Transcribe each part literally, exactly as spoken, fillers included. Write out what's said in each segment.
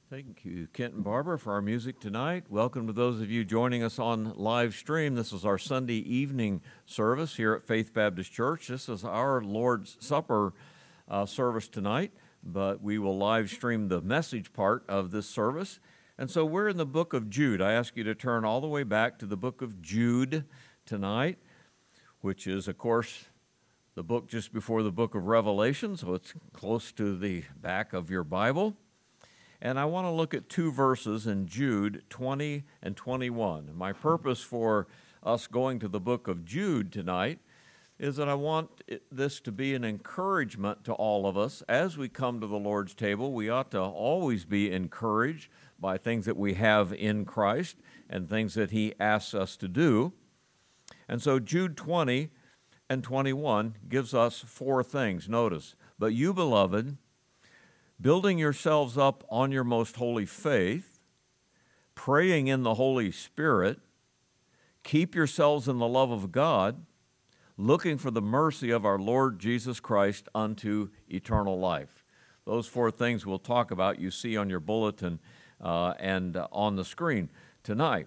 Thank you, Kent and Barbara, for our music tonight. Welcome to those of you joining us on live stream. This is our Sunday evening service here at Faith Baptist Church. This is our Lord's Supper uh, service tonight, but we will live stream the message part of this service. And so we're in the book of Jude. I ask you to turn all the way back to the book of Jude tonight, which is, of course, the book just before the book of Revelation, so it's close to the back of your Bible. And I want to look at two verses in Jude twenty and twenty-one. My purpose for us going to the book of Jude tonight is that I want it, this to be an encouragement to all of us. As we come to the Lord's table, we ought to always be encouraged by things that we have in Christ and things that He asks us to do. And so Jude twenty and twenty-one gives us four things. Notice, but you, beloved, building yourselves up on your most holy faith, praying in the Holy Spirit, keep yourselves in the love of God, looking for the mercy of our Lord Jesus Christ unto eternal life. Those four things we'll talk about, you see on your bulletin uh, and uh, on the screen tonight.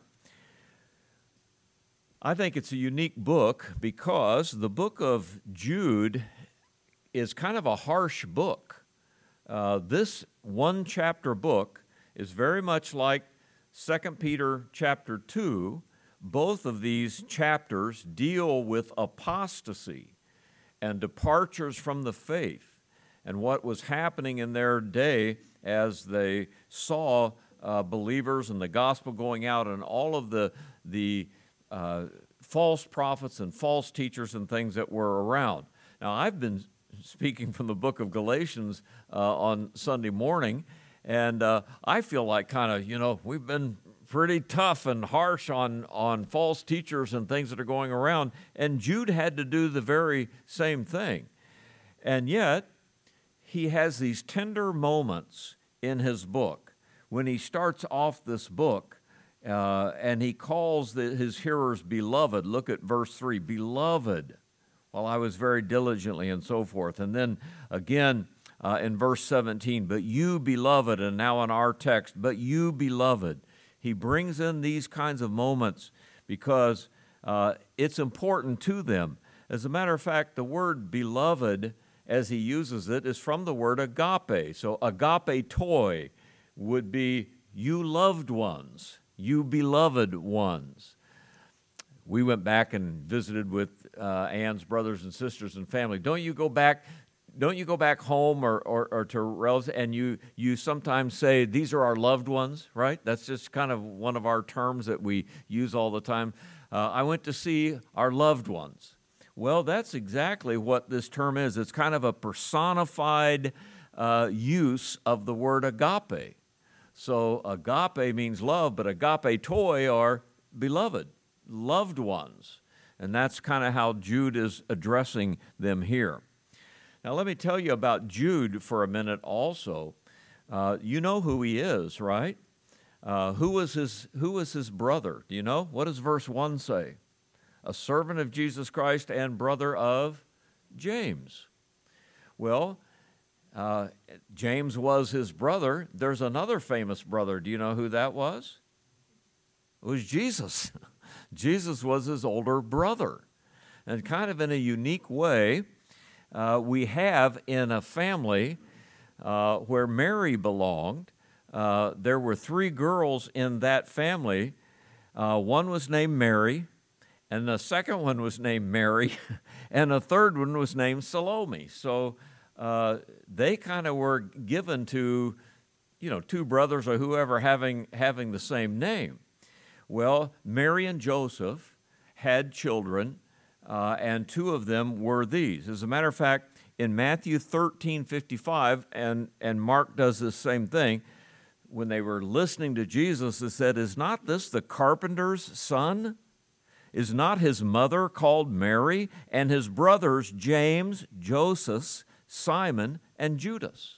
I think it's a unique book because the book of Jude is kind of a harsh book. Uh, this one-chapter book is very much like Second Peter chapter two. Both of these chapters deal with apostasy and departures from the faith and what was happening in their day as they saw uh, believers and the gospel going out and all of the, the uh, false prophets and false teachers and things that were around. Now, I've been speaking from the book of Galatians uh, on Sunday morning, and uh, I feel like kind of, you know, we've been pretty tough and harsh on, on false teachers and things that are going around, and Jude had to do the very same thing. And yet, he has these tender moments in his book when he starts off this book, uh, and he calls the, his hearers beloved. Look at verse three, beloved. Well, I was very diligently and so forth. And then again uh, in verse seventeen, but you, beloved, and now in our text, but you, beloved. He brings in these kinds of moments because uh, it's important to them. As a matter of fact, the word beloved, as he uses it, is from the word agape. So agape toi would be you loved ones, you beloved ones. We went back and visited with uh, Ann's brothers and sisters and family. Don't you go back? Don't you go back home or, or, or to relatives and you you sometimes say these are our loved ones, right? That's just kind of one of our terms that we use all the time. Uh, I went to see our loved ones. Well, that's exactly what this term is. It's kind of a personified uh, use of the word agape. So agape means love, but agape toi are beloved. Loved ones. And that's kind of how Jude is addressing them here. Now, let me tell you about Jude for a minute also. Uh, you know who he is, right? Uh, who was his, who was his brother? Do you know? What does verse one say? A servant of Jesus Christ and brother of James. Well, uh, James was his brother. There's another famous brother. Do you know who that was? It was Jesus. Jesus was his older brother. And kind of in a unique way, uh, we have in a family uh, where Mary belonged, uh, there were three girls in that family. Uh, one was named Mary, and the second one was named Mary, and the third one was named Salome. So uh, they kind of were given to, you know, two brothers or whoever having having the same name. Well, Mary and Joseph had children, uh, and two of them were these. As a matter of fact, in Matthew thirteen fifty-five, and, and Mark does the same thing, when they were listening to Jesus, they said, is not this the carpenter's son? Is not his mother called Mary, and his brothers James, Joseph, Simon, and Judas?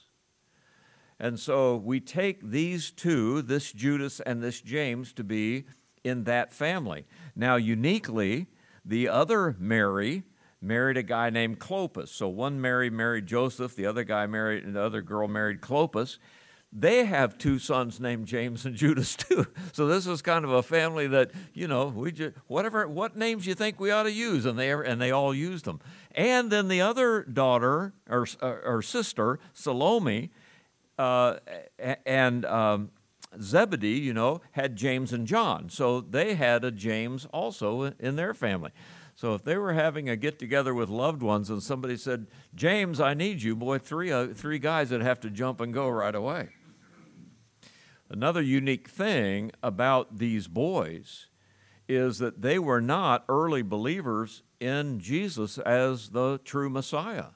And so we take these two, this Judas and this James, to be in that family. Now, uniquely, the other Mary married a guy named Clopas. So one Mary married Joseph, the other guy married, and the other girl married Clopas. they have two sons named James and Judas too. So this is kind of a family that, you know, we just, whatever, what names you think we ought to use, and they and they all used them. And then the other daughter or or sister, Salome, uh, and um, Zebedee, you know, had James and John. So they had a James also in their family. So if they were having a get-together with loved ones and somebody said, James, I need you, boy, three, uh, three guys would have to jump and go right away. Another unique thing about these boys is that they were not early believers in Jesus as the true Messiah.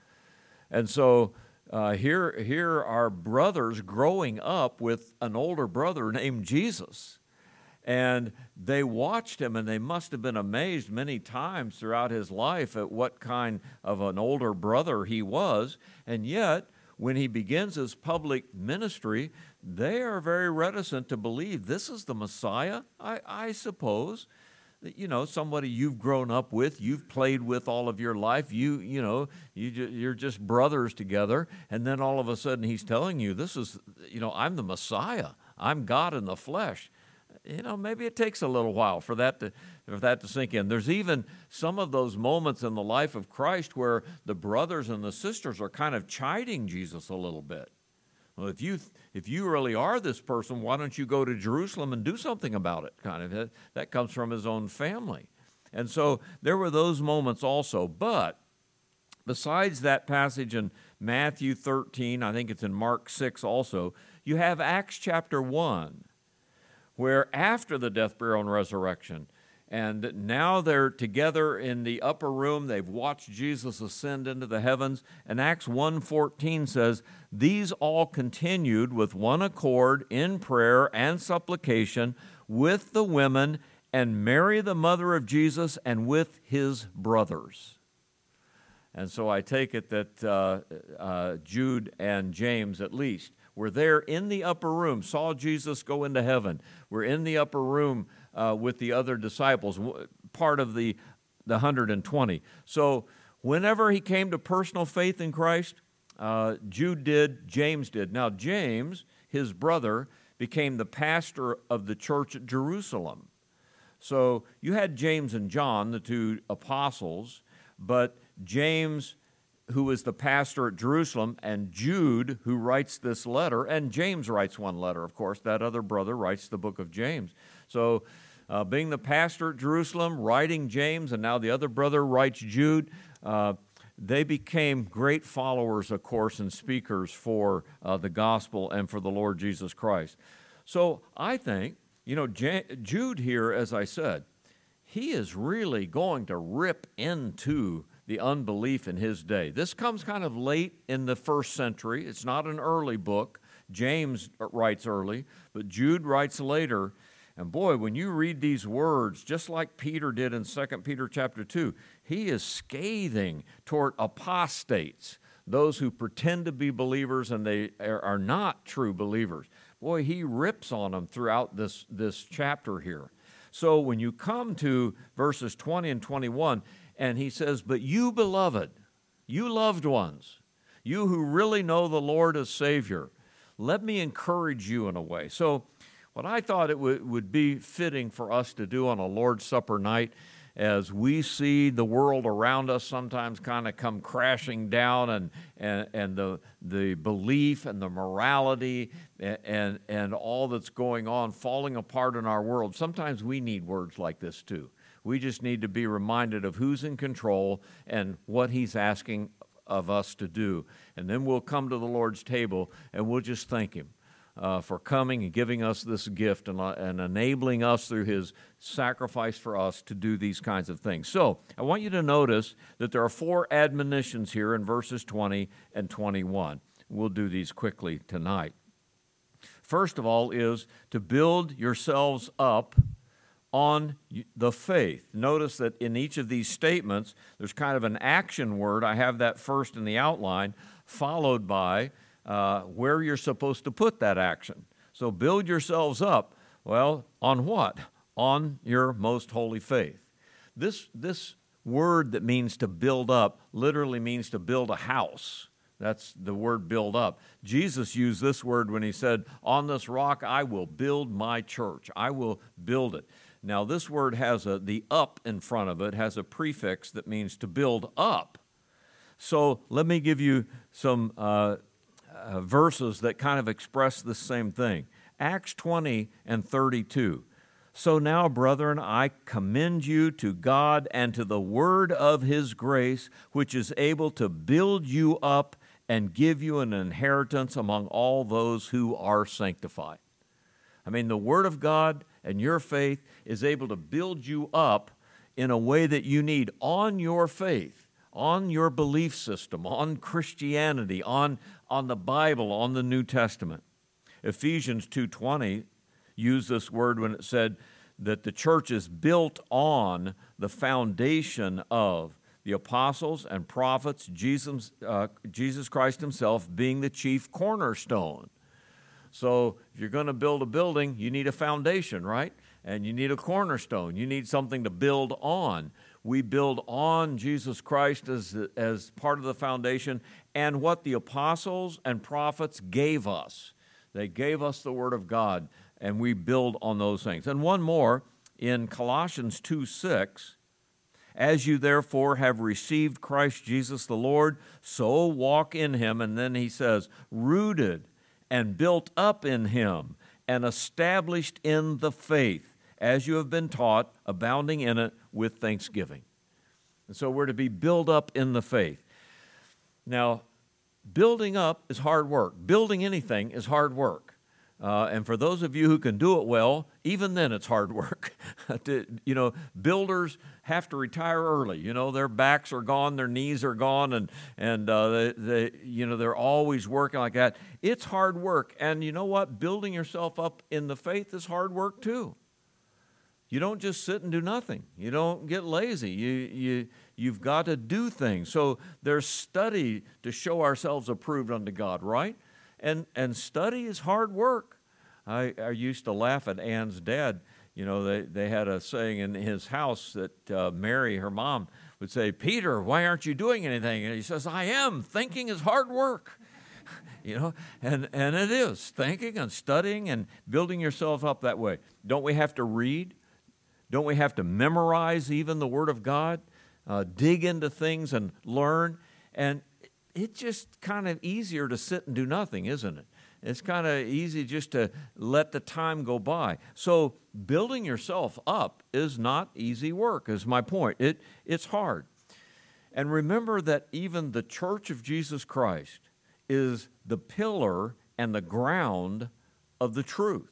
And so uh, here, here are brothers growing up with an older brother named Jesus. And they watched him, and they must have been amazed many times throughout his life at what kind of an older brother he was. And yet, when he begins his public ministry, they are very reticent to believe this is the Messiah, I, I suppose. You know, somebody you've grown up with, you've played with all of your life, you you know, you ju- you're just brothers together, and then all of a sudden he's telling you, this is, you know, I'm the Messiah, I'm God in the flesh. You know, maybe it takes a little while for that to for that to sink in. There's even some of those moments in the life of Christ where the brothers and the sisters are kind of chiding Jesus a little bit. Well, if you if you really are this person, why don't you go to Jerusalem and do something about it? Kind of that comes from his own family, and so there were those moments also. But besides that passage in Matthew thirteen, I think it's in Mark six also. You have Acts chapter one. Where after the death, burial, and resurrection, and now they're together in the upper room, they've watched Jesus ascend into the heavens, and Acts one fourteen says, these all continued with one accord in prayer and supplication with the women and Mary, the mother of Jesus, and with his brothers. And so I take it that uh, uh, Jude and James, at least, were there in the upper room, saw Jesus go into heaven. We're in the upper room uh, with the other disciples, part of the, the one hundred twenty. So whenever he came to personal faith in Christ, uh, Jude did, James did. Now James, his brother, became the pastor of the church at Jerusalem. So you had James and John, the two apostles, but James, who is the pastor at Jerusalem, and Jude, who writes this letter, and James writes one letter, of course. That other brother writes the book of James. So uh, being the pastor at Jerusalem, writing James, and now the other brother writes Jude, uh, they became great followers, of course, and speakers for uh, the gospel and for the Lord Jesus Christ. So I think, you know, J- Jude here, as I said, he is really going to rip into the unbelief in his day. This comes kind of late in the first century. It's not an early book. James writes early, but Jude writes later. And boy, when you read these words, just like Peter did in Second Peter chapter two, he is scathing toward apostates, those who pretend to be believers and they are not true believers. Boy, he rips on them throughout this, this chapter here. So when you come to verses twenty and twenty-one, and he says, but you, beloved, you loved ones, you who really know the Lord as Savior, let me encourage you in a way. So what I thought it w- would be fitting for us to do on a Lord's Supper night, as we see the world around us sometimes kind of come crashing down, and and, and the, the belief and the morality and, and, and all that's going on falling apart in our world, sometimes we need words like this too. We just need to be reminded of who's in control and what he's asking of us to do. And then we'll come to the Lord's table and we'll just thank him uh, for coming and giving us this gift and, uh, and enabling us through his sacrifice for us to do these kinds of things. So I want you to notice that there are four admonitions here in verses twenty and twenty-one. We'll do these quickly tonight. First of all is to build yourselves up on the faith. Notice that in each of these statements, there's kind of an action word. I have that first in the outline, followed by uh, where you're supposed to put that action. So build yourselves up. Well, on what? On your most holy faith. This, this word that means to build up literally means to build a house. That's the word build up. Jesus used this word when he said, on this rock I will build my church. I will build it. Now this word has a, the up in front of it has a prefix that means to build up. So let me give you some uh, uh, verses that kind of express the same thing. Acts twenty and thirty-two. So now, brethren, I commend you to God and to the word of his grace, which is able to build you up and give you an inheritance among all those who are sanctified. I mean, the word of God and your faith is able to build you up in a way that you need on your faith, on your belief system, on Christianity, on, on the Bible, on the New Testament. Ephesians two twenty used this word when it said that the church is built on the foundation of the apostles and prophets, Jesus, uh, Jesus Christ himself being the chief cornerstone. So if you're going to build a building, you need a foundation, right? And you need a cornerstone. You need something to build on. We build on Jesus Christ as, as part of the foundation and what the apostles and prophets gave us. They gave us the Word of God, and we build on those things. And one more, in Colossians two six, as you therefore have received Christ Jesus the Lord, so walk in him. And then he says, rooted and built up in him and established in the faith, as you have been taught, abounding in it with thanksgiving. And so we're to be built up in the faith. Now, building up is hard work. Building anything is hard work. Uh, and for those of you who can do it well, even then it's hard work. to, you know, builders have to retire early. You know, their backs are gone, their knees are gone, and and uh, they, they, you know, they're always working like that. It's hard work. And you know what? Building yourself up in the faith is hard work too. You don't just sit and do nothing. You don't get lazy. You, you, you've got to do things. So there's study to show ourselves approved unto God, right? And and study is hard work. I, I used to laugh at Ann's dad. You know, they, they had a saying in his house that uh, Mary, her mom, would say, Peter, why aren't you doing anything? And he says, I am. Thinking is hard work. You know, and, and it is. Thinking and studying and building yourself up that way. Don't we have to read? Don't we have to memorize even the Word of God? Uh, dig into things and learn? And it's just kind of easier to sit and do nothing, isn't it? It's kind of easy just to let the time go by. So building yourself up is not easy work, is my point. It, it's hard. And remember that even the Church of Jesus Christ is the pillar and the ground of the truth.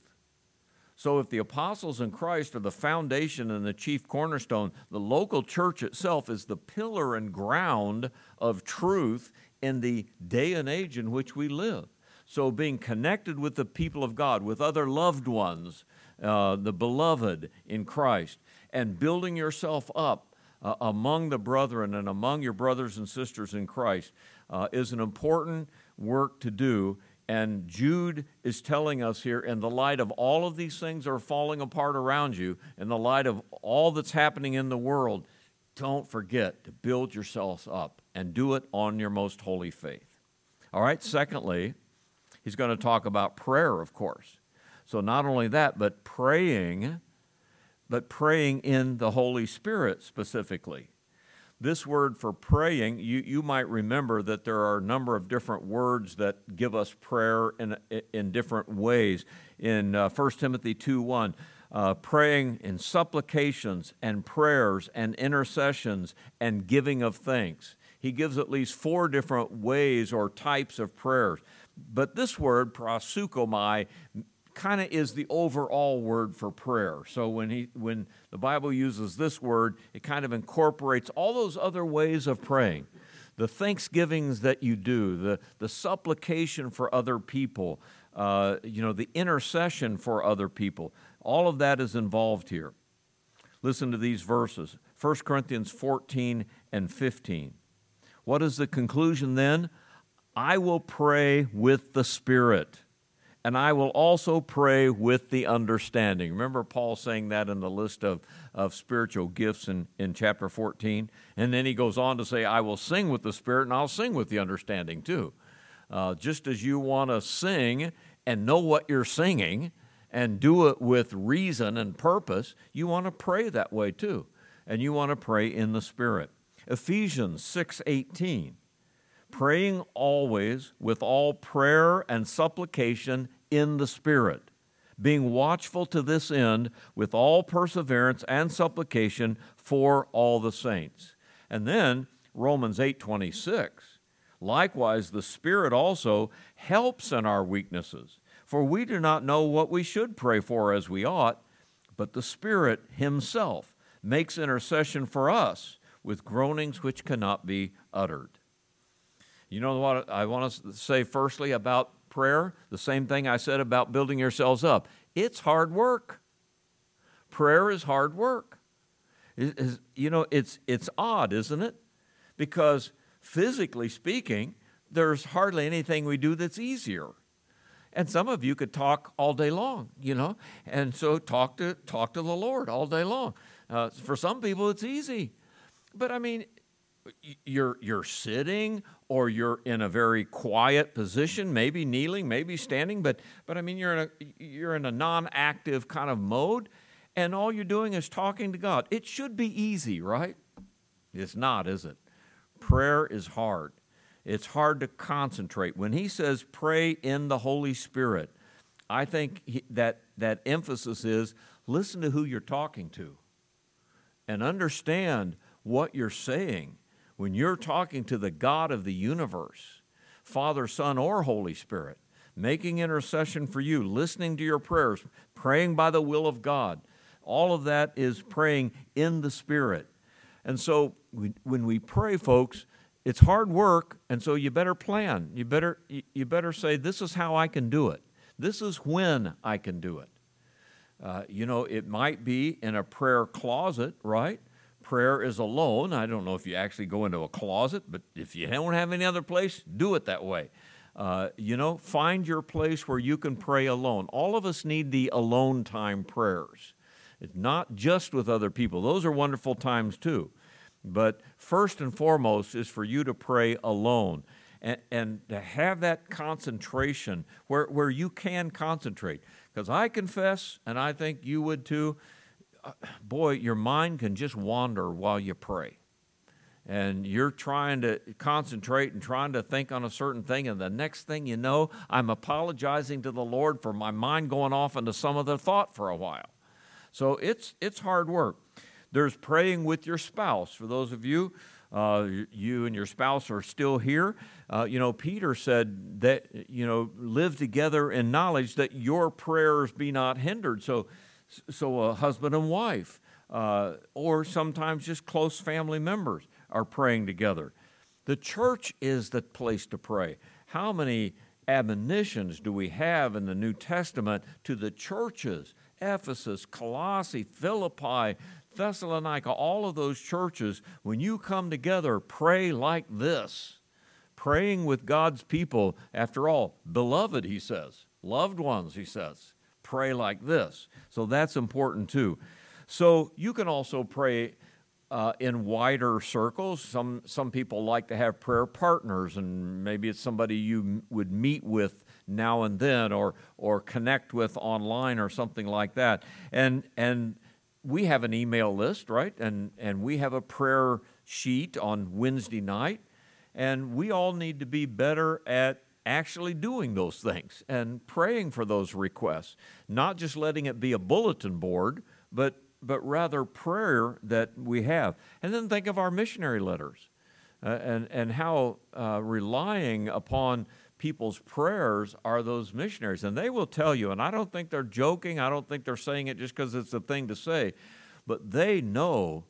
So if the apostles in Christ are the foundation and the chief cornerstone, the local church itself is the pillar and ground of truth in the day and age in which we live. So being connected with the people of God, with other loved ones, uh, the beloved in Christ, and building yourself up uh, among the brethren and among your brothers and sisters in Christ uh, is an important work to do. And Jude is telling us here, in the light of all of these things that are falling apart around you, in the light of all that's happening in the world, don't forget to build yourselves up and do it on your most holy faith. All right, secondly, he's going to talk about prayer, of course. So not only that, but praying, but praying in the Holy Spirit specifically. This word for praying, you, you might remember that there are a number of different words that give us prayer in, in different ways. In uh, First Timothy two one, uh, praying in supplications and prayers and intercessions and giving of thanks. He gives at least four different ways or types of prayers. But this word, proseuchomai, kind of is the overall word for prayer. So when he when the Bible uses this word, it kind of incorporates all those other ways of praying. The thanksgivings that you do, the, the supplication for other people, uh, you know, the intercession for other people. All of that is involved here. Listen to these verses, First Corinthians fourteen and fifteen. What is the conclusion then? I will pray with the Spirit, and I will also pray with the understanding. Remember Paul saying that in the list of, of spiritual gifts in, in chapter fourteen? And then he goes on to say, I will sing with the Spirit, and I'll sing with the understanding too. Uh, just as you want to sing and know what you're singing and do it with reason and purpose, you want to pray that way too. And you want to pray in the Spirit. Ephesians six eighteen, praying always with all prayer and supplication in the Spirit, being watchful to this end with all perseverance and supplication for all the saints. And then Romans eight twenty-six, likewise the Spirit also helps in our weaknesses, for we do not know what we should pray for as we ought, but the Spirit Himself makes intercession for us with groanings which cannot be uttered. You know what I want to say firstly about prayer? The same thing I said about building yourselves up. It's hard work. Prayer is hard work. It is, you know, it's it's odd, isn't it? Because physically speaking, there's hardly anything we do that's easier. And some of you could talk all day long, you know, and so talk to talk to the Lord all day long. Uh, for some people, it's easy. But, I mean, you're you're sitting or you're in a very quiet position, maybe kneeling, maybe standing, but, but I mean, you're in a, you're in a non-active kind of mode, and all you're doing is talking to God. It should be easy, right? It's not, is it? Prayer is hard. It's hard to concentrate. When he says pray in the Holy Spirit, I think he, that that emphasis is listen to who you're talking to and understand what you're saying when you're talking to the God of the universe, Father, Son, or Holy Spirit, making intercession for you, listening to your prayers, praying by the will of God. All of that is praying in the Spirit. And so we, when we pray, folks, it's hard work, and so you better plan. You better you better say, this is how I can do it. This is when I can do it. Uh, you know, it might be in a prayer closet, right? Prayer is alone. I don't know if you actually go into a closet, but if you don't have any other place, do it that way. Uh, you know, find your place where you can pray alone. All of us need the alone time prayers. It's not just with other people. Those are wonderful times too. But first and foremost is for you to pray alone and, and to have that concentration where, where you can concentrate. Because I confess, and I think you would too, uh, boy, your mind can just wander while you pray. And you're trying to concentrate and trying to think on a certain thing, and the next thing you know, I'm apologizing to the Lord for my mind going off into some other thought for a while. So it's it's hard work. There's praying with your spouse. For those of you, uh, you and your spouse are still here. Uh, you know, Peter said that, you know, live together in knowledge that your prayers be not hindered. So, so a husband and wife, uh, or sometimes just close family members are praying together. The church is the place to pray. How many admonitions do we have in the New Testament to the churches? Ephesus, Colossae, Philippi, Thessalonica, all of those churches, when you come together, pray like this. Praying with God's people, after all, beloved, he says, loved ones, he says, pray like this. So that's important too. So you can also pray uh, in wider circles. Some, some people like to have prayer partners, and maybe it's somebody you m- would meet with now and then or or connect with online or something like that. And and we have an email list, right? And and we have a prayer sheet on Wednesday night, and we all need to be better at actually doing those things and praying for those requests, not just letting it be a bulletin board, but but rather prayer that we have. And then think of our missionary letters uh, and and how uh, relying upon people's prayers are those missionaries. And they will tell you, and I don't think they're joking, I don't think they're saying it just because it's a thing to say, but they know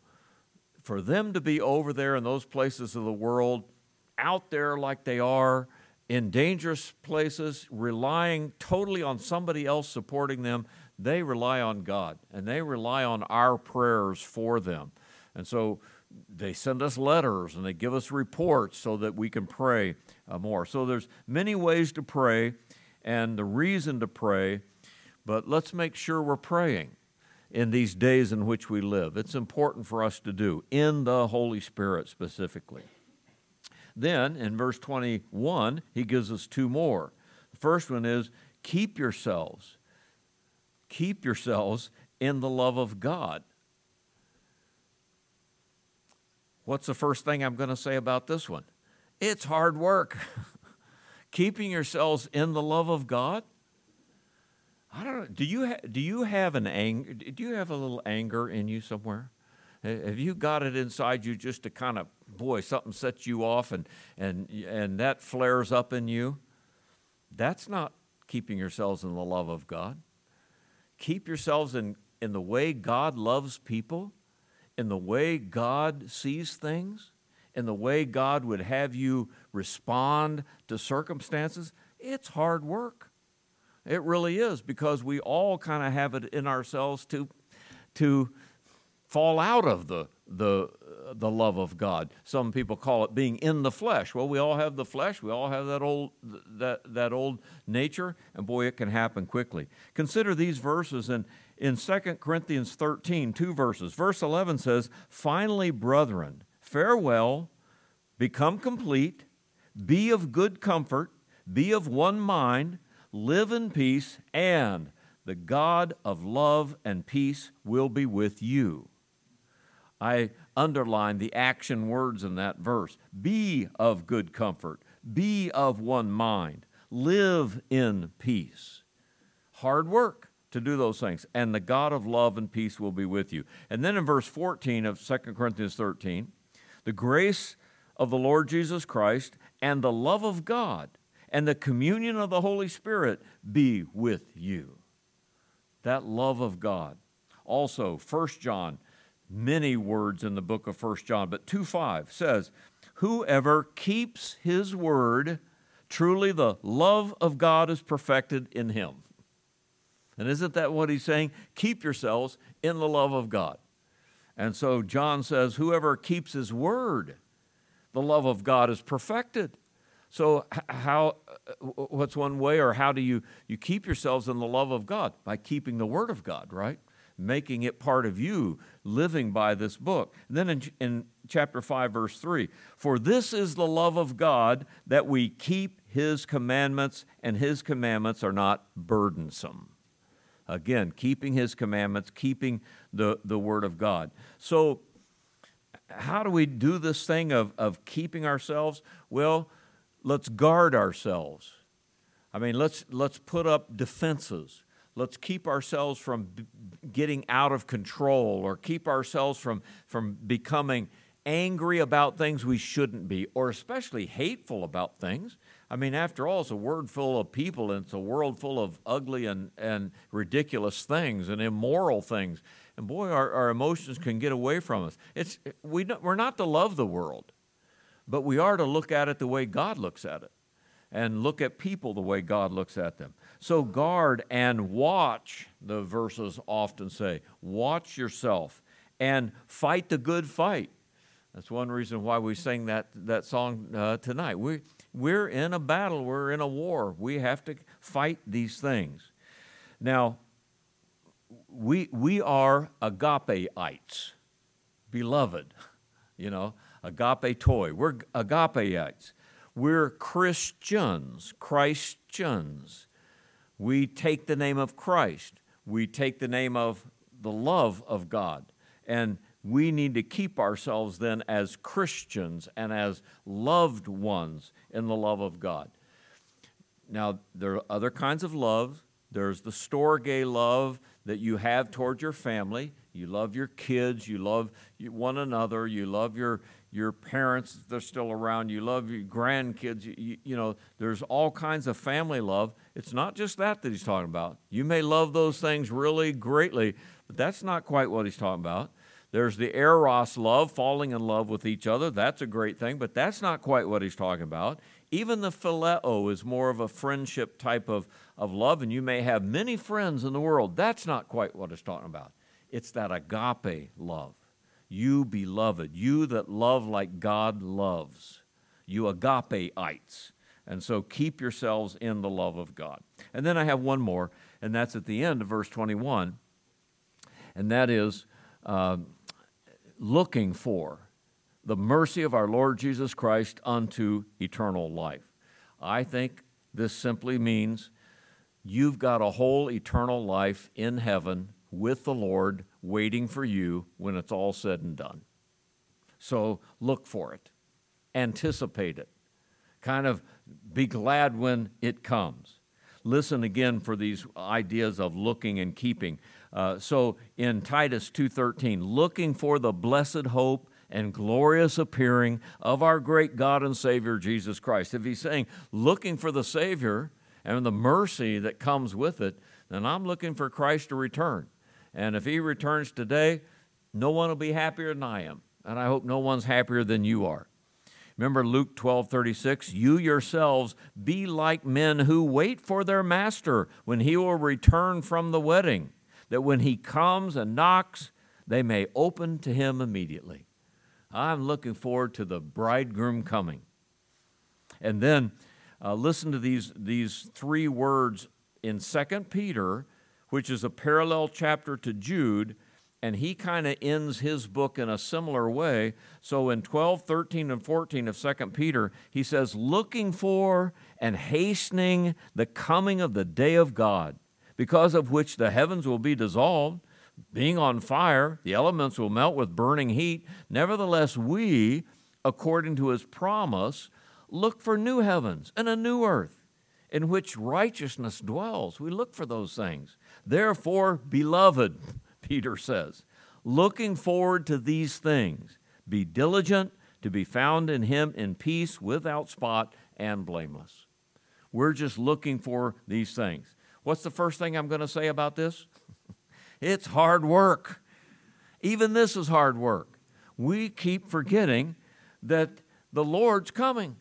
for them to be over there in those places of the world, out there like they are, in dangerous places, relying totally on somebody else supporting them, they rely on God, and they rely on our prayers for them. And so they send us letters and they give us reports so that we can pray uh, more. So there's many ways to pray, and the reason to pray, but let's make sure we're praying in these days in which we live. It's important for us to do, in the Holy Spirit specifically. Then, in verse twenty-one, he gives us two more. The first one is, keep yourselves. Keep yourselves in the love of God. What's the first thing I'm going to say about this one? It's hard work. Keeping yourselves in the love of God. I don't know. Do you ha- do you have an anger? Do you have a little anger in you somewhere? Have you got it inside you just to kind of, boy, something sets you off and and and that flares up in you? That's not keeping yourselves in the love of God. Keep yourselves in, in the way God loves people, in the way God sees things, in the way God would have you respond to circumstances. It's hard work. It really is, because we all kind of have it in ourselves to, to fall out of the, the, the love of God. Some people call it being in the flesh. Well, we all have the flesh. We all have that old, that, that old nature, and boy, it can happen quickly. Consider these verses in In Second Corinthians thirteen, two verses. Verse eleven says, finally, brethren, farewell, become complete, be of good comfort, be of one mind, live in peace, and the God of love and peace will be with you. I underline the action words in that verse. Be of good comfort, be of one mind, live in peace. Hard work to do those things, and the God of love and peace will be with you. And then in verse fourteen of Second Corinthians thirteen, the grace of the Lord Jesus Christ and the love of God and the communion of the Holy Spirit be with you. That love of God. Also, First John, many words in the book of First John, but two five says, whoever keeps his word, truly the love of God is perfected in him. And isn't that what he's saying? Keep yourselves in the love of God. And so John says, whoever keeps his word, the love of God is perfected. So how, what's one way, or how do you, you keep yourselves in the love of God? By keeping the word of God, right? Making it part of you, living by this book. And then in, in chapter five, verse three, for this is the love of God, that we keep his commandments, and his commandments are not burdensome. Again, keeping his commandments, keeping the, the word of God. So how do we do this thing of, of keeping ourselves? Well, let's guard ourselves. I mean, let's, let's put up defenses. Let's keep ourselves from b- getting out of control, or keep ourselves from, from becoming angry about things we shouldn't be, or especially hateful about things. I mean, after all, it's a word full of people, and it's a world full of ugly and, and ridiculous things and immoral things. And boy, our, our emotions can get away from us. It's, we don't, we're not to love the world, but we are to look at it the way God looks at it, and look at people the way God looks at them. So guard and watch, the verses often say. Watch yourself and fight the good fight. That's one reason why we sing that, that song uh, tonight. We, we're in a battle. We're in a war. We have to fight these things. Now, we, we are agapeites, beloved, you know, agape toy. We're agapeites. We're Christians, Christians. We take the name of Christ. We take the name of the love of God. And we need to keep ourselves then as Christians and as loved ones in the love of God. Now, there are other kinds of love. There's the storge love that you have toward your family. You love your kids. You love one another. You love your, your parents if they're still around. You love your grandkids. You, you, you know, there's all kinds of family love. It's not just that that he's talking about. You may love those things really greatly, but that's not quite what he's talking about. There's the eros love, falling in love with each other. That's a great thing, but that's not quite what he's talking about. Even the phileo is more of a friendship type of, of love, and you may have many friends in the world. That's not quite what it's talking about. It's that agape love. You beloved, you that love like God loves. You agapeites. And so keep yourselves in the love of God. And then I have one more, and that's at the end of verse twenty-one, and that is uh, looking for the mercy of our Lord Jesus Christ unto eternal life. I think this simply means you've got a whole eternal life in heaven with the Lord waiting for you when it's all said and done. So look for it. Anticipate it. Kind of be glad when it comes. Listen again for these ideas of looking and keeping. Uh, so in Titus two thirteen, looking for the blessed hope and glorious appearing of our great God and Savior, Jesus Christ. If he's saying looking for the Savior and the mercy that comes with it, then I'm looking for Christ to return. And if he returns today, no one will be happier than I am. And I hope no one's happier than you are. Remember Luke twelve thirty-six, you yourselves be like men who wait for their master when he will return from the wedding, that when he comes and knocks, they may open to him immediately. I'm looking forward to the bridegroom coming. And then uh, listen to these, these three words in Second Peter, which is a parallel chapter to Jude, and he kind of ends his book in a similar way. So in twelve, thirteen, and fourteen of Second Peter, he says, looking for and hastening the coming of the day of God, because of which the heavens will be dissolved, being on fire, the elements will melt with burning heat. Nevertheless, we, according to his promise, look for new heavens and a new earth, in which righteousness dwells. We look for those things. Therefore, beloved, Peter says, looking forward to these things, be diligent to be found in him in peace, without spot and blameless. We're just looking for these things. What's the first thing I'm going to say about this? It's hard work. Even this is hard work. We keep forgetting that the Lord's coming,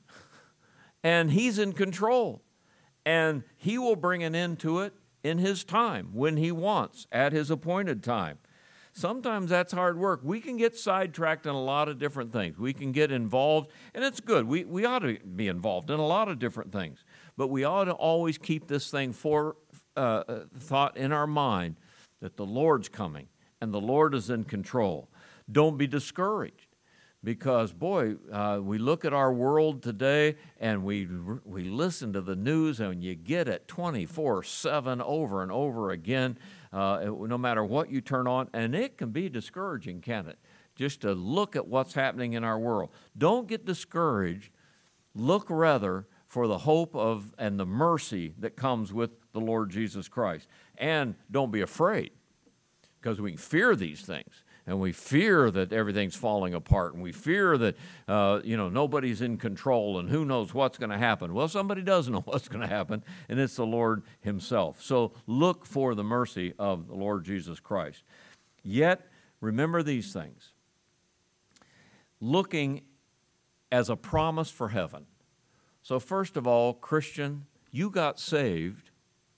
and he's in control, and he will bring an end to it in his time, when he wants, at his appointed time. Sometimes that's hard work. We can get sidetracked in a lot of different things. We can get involved, and it's good. We, we ought to be involved in a lot of different things. But we ought to always keep this thing for uh, thought in our mind, that the Lord's coming and the Lord is in control. Don't be discouraged, because, boy, uh, we look at our world today and we we listen to the news, and you get it twenty-four seven over and over again, uh, no matter what you turn on, and it can be discouraging, can't it? Just to look at what's happening in our world. Don't get discouraged. Look rather for the hope of and the mercy that comes with the Lord Jesus Christ. And don't be afraid, because we fear these things, and we fear that everything's falling apart, and we fear that uh, you know nobody's in control, and who knows what's going to happen. Well, somebody does know what's going to happen, and it's the Lord himself. So look for the mercy of the Lord Jesus Christ. Yet, remember these things. Looking as a promise for heaven. So first of all, Christian, you got saved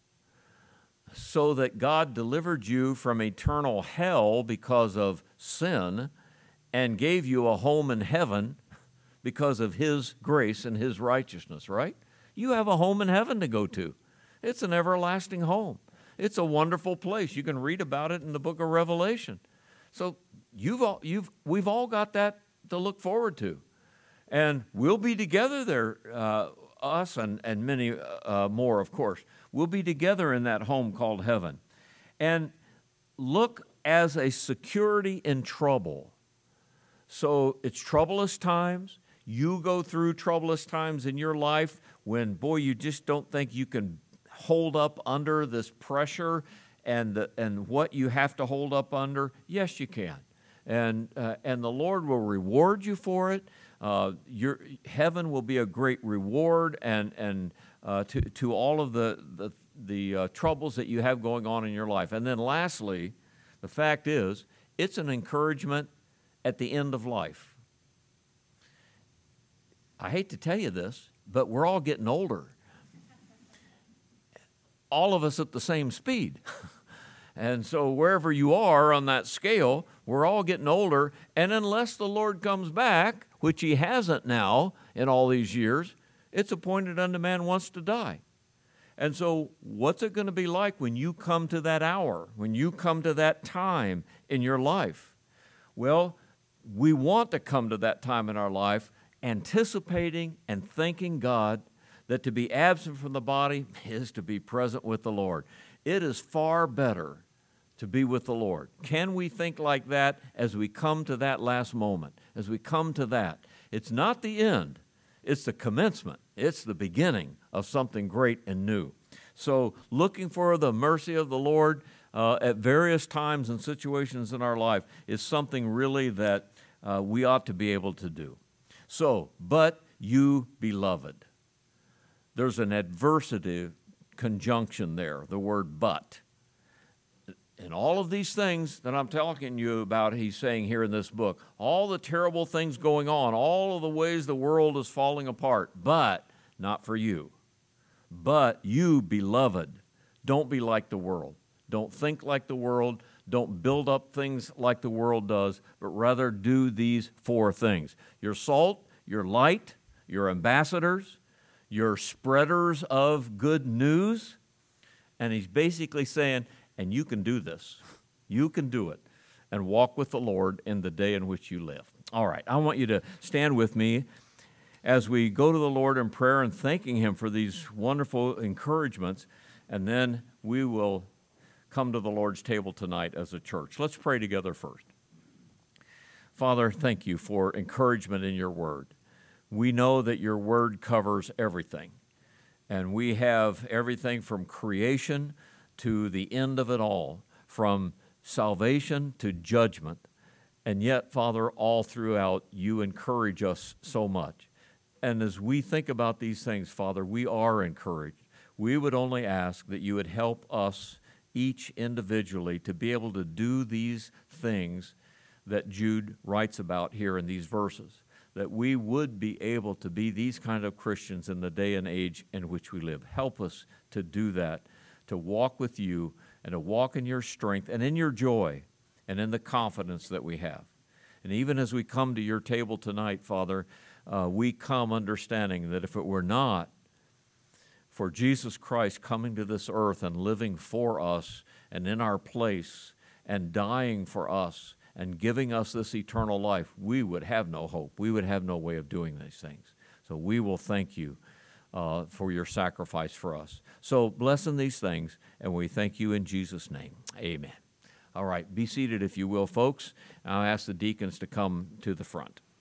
so that God delivered you from eternal hell because of sin and gave you a home in heaven because of his grace and his righteousness, right? You have a home in heaven to go to. It's an everlasting home. It's a wonderful place. You can read about it in the book of Revelation. So you've all, you've, we've all got that to look forward to. And we'll be together there, uh, us and, and many uh, more, of course. We'll be together in that home called heaven. And look as a security in trouble. So it's troublous times. You go through troublous times in your life when, boy, you just don't think you can hold up under this pressure and, the, and what you have to hold up under. Yes, you can. And, uh, and the Lord will reward you for it. Uh, your heaven will be a great reward and, and uh, to, to all of the, the, the uh, troubles that you have going on in your life. And then lastly, the fact is, it's an encouragement at the end of life. I hate to tell you this, but we're all getting older. All of us at the same speed. And so wherever you are on that scale, we're all getting older. And unless the Lord comes back, which he hasn't now in all these years, It's appointed unto man once to die. And so what's it going to be like when you come to that hour, when you come to that time in your life? Well, we want to come to that time in our life anticipating and thanking God that to be absent from the body is to be present with the Lord. It is far better to be with the Lord. Can we think like that as we come to that last moment, as we come to that? It's not the end. It's the commencement. It's the beginning of something great and new. So looking for the mercy of the Lord uh, at various times and situations in our life is something really that uh, we ought to be able to do. So, but you, beloved. There's an adversative conjunction there, the word but. And all of these things that I'm talking to you about, he's saying here in this book, all the terrible things going on, all of the ways the world is falling apart, but not for you. But you, beloved, don't be like the world. Don't think like the world. Don't build up things like the world does, but rather do these four things. You're salt, you're light, you're ambassadors, you're spreaders of good news. And he's basically saying, and you can do this. You can do it and walk with the Lord in the day in which you live. All right, I want you to stand with me as we go to the Lord in prayer and thanking Him for these wonderful encouragements, and then we will come to the Lord's table tonight as a church. Let's pray together first. Father, thank you for encouragement in your word. We know that your word covers everything, and we have everything from creation to the end of it all, from salvation to judgment. And yet, Father, all throughout, you encourage us so much. And as we think about these things, Father, we are encouraged. We would only ask that you would help us each individually to be able to do these things that Jude writes about here in these verses, that we would be able to be these kind of Christians in the day and age in which we live. Help us to do that, to walk with you and to walk in your strength and in your joy and in the confidence that we have. And even as we come to your table tonight, Father, uh, we come understanding that if it were not for Jesus Christ coming to this earth and living for us and in our place and dying for us and giving us this eternal life, we would have no hope. We would have no way of doing these things. So we will thank you uh, for your sacrifice for us. So bless in these things, and we thank you in Jesus' name. Amen. All right, be seated if you will, folks. I'll ask the deacons to come to the front.